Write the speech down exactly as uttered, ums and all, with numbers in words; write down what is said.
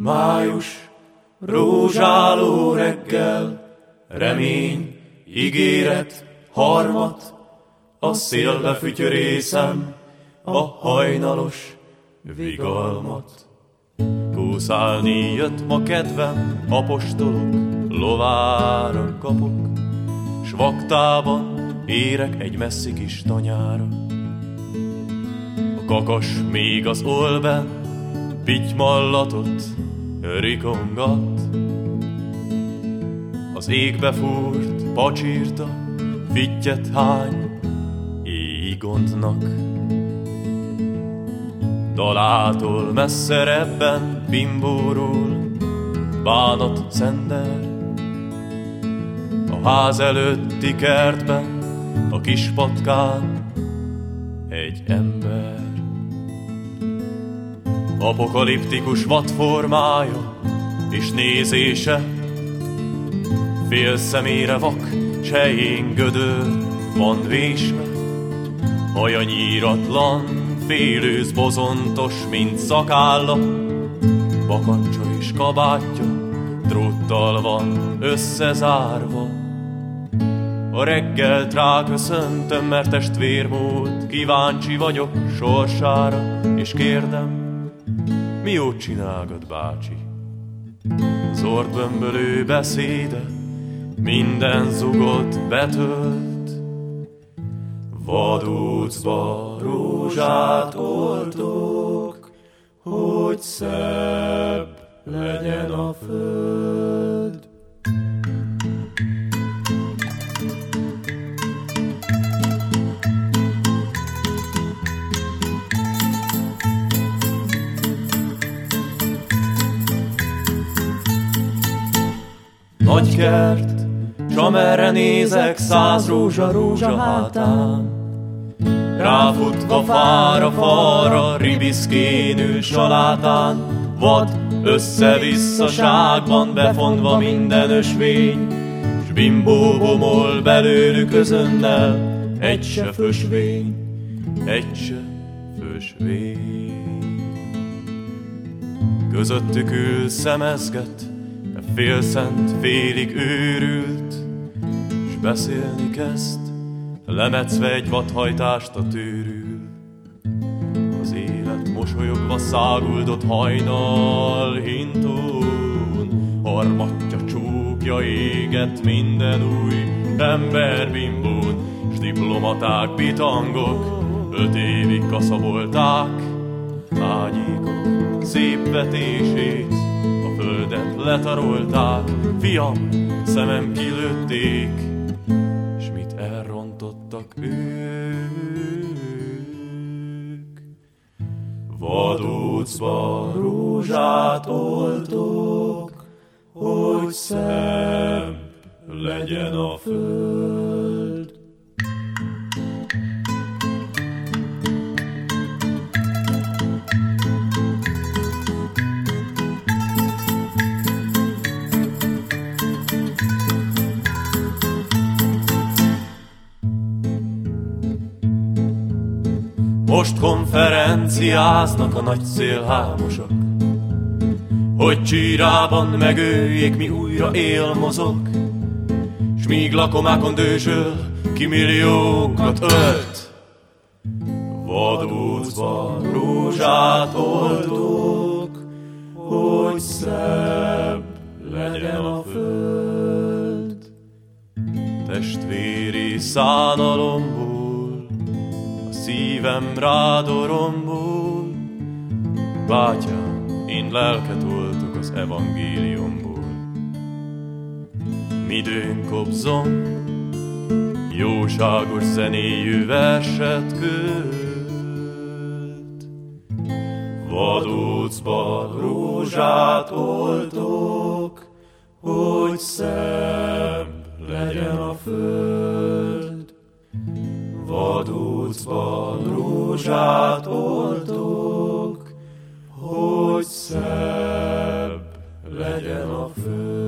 Május, rózsáló reggel, remény, ígéret, harmat, a szélbe fütyörészem a hajnalos vigalmat. Kúszálni jött ma kedvem, apostolok lovára kapok, s vaktában érek egy messzi kis tanyára. A kakas még az olben pitymallatot rikongat, az égbe fúrt pacsírta fittyet hány ígondnak. Dalától messzerebben bimbórul bánat szender, a ház előtti kertben a kis patkán egy ember. Apokaliptikus vadformája és nézése, fél szemére vak, s helyén gödör van vésve, haja nyíratlan, félőz bozontos, mint szakálla, bakancsa és kabátja dróttal van összezárva. A reggelt ráköszöntöm, mert testvérmód, kíváncsi vagyok sorsára, és kérdem, mi jót csinálgat, bácsi? Az orrbömbölő beszéde minden zugot betölt. Vadócba rózsát oltok, hogy szebb legyen a föld. Nagy kert, s amerre nézek, száz rózsa rózsa hátán. Ráfutva fára, falra, ribiszkén ül salátán. Vad össze-visszaságban befonva minden ösvény, s bimbó bomol belőlük özönnel, egy se fösvény, egy se fösvény. Közöttük ül szemezget, félszent, félig őrült, s beszélni kezd, lemetszve egy vadhajtást a tőrül. Az élet mosolyogva száguldott hajnal hintón, harmatja csúkja éget minden új emberbimbón, s diplomaták, bitangok öt évig kaszabolták ágyékok szép vetését, földet letarolták, fiam, szemem kilőtték, s mit elrontottak ők. Vadócba rózsát oltok, hogy szebb legyen a föld. Most konferenciáznak a nagy szélhámosok, hogy csírában megöljék, mi újra élmozog, s míg lakomákon dőzsöl, ki milliókat ölt. Vadócba rózsát oltok, hogy szebb legyen a föld. Testvéri szánalomból szívem rádorombol, bátyám, én lelket oltok az evangéliumból. Midőn kobzom, jóságos zenéjű verset költ. Vadócba rózsát oltok, hogy szebb legyen a föld. Vadócba rózsát oltok, hogy szebb legyen a föld.